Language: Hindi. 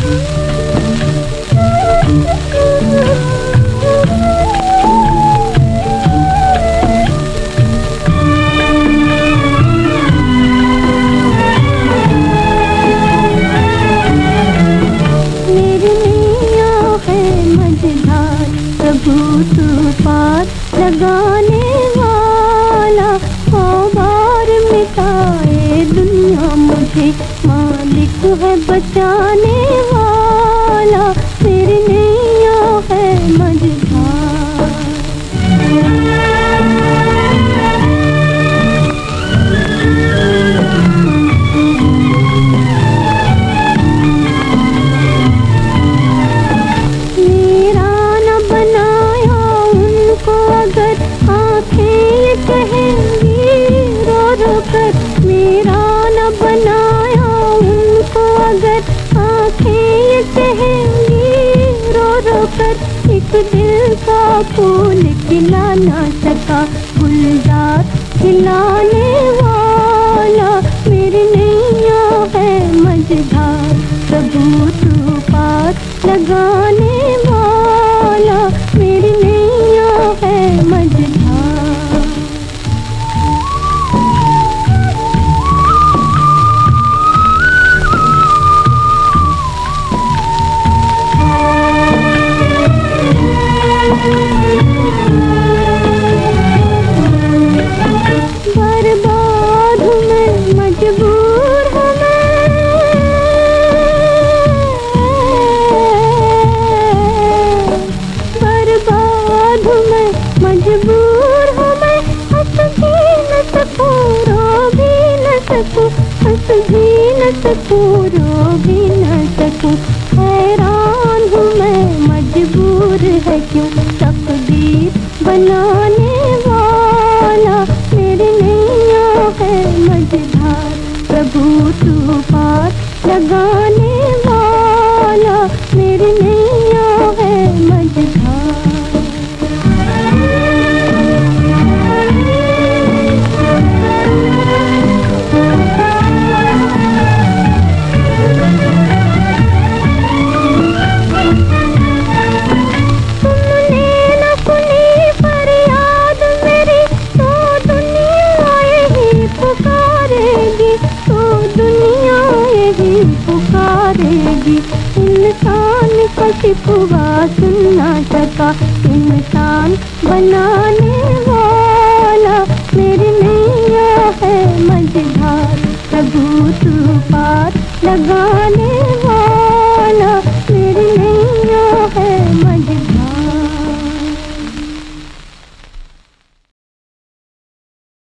तू पार लगाने वाला, बार मिटाए दुनिया मुझे मालिक है बचाने वाला, तेरी नैया है मझधार। मेरा न बनाया उनको अगर आँखें कहेंगी रो रो कर, एक दिल का फूल खिला ना सका गुलजार खिलाने वाला, मेरी नैया है मझधार। प्रभु तू पार लगाने वाला, मेरी नैया है मझधार। बर्बाद हूँ मैं, मजबूर हूँ मैं, बर्बाद हूँ मैं, मजबूर हूँ मैं, हंस भी न सकूँ रो भी न सकूँ, हंस भी न सकूँ रो भी न सकूँ, हैरान हूँ मैं मजबूर है क्यों तकदीर बनाने वाला, मेरी नैया है मझधार। प्रभु तू पार लगाने वाला, मेरी नैया है मझधार। पुकारेगी इंसान का शिकवा सुन ना सका, इंसान बनाने वाला, मेरी नैया है मझधार। प्रभु तू पार लगाने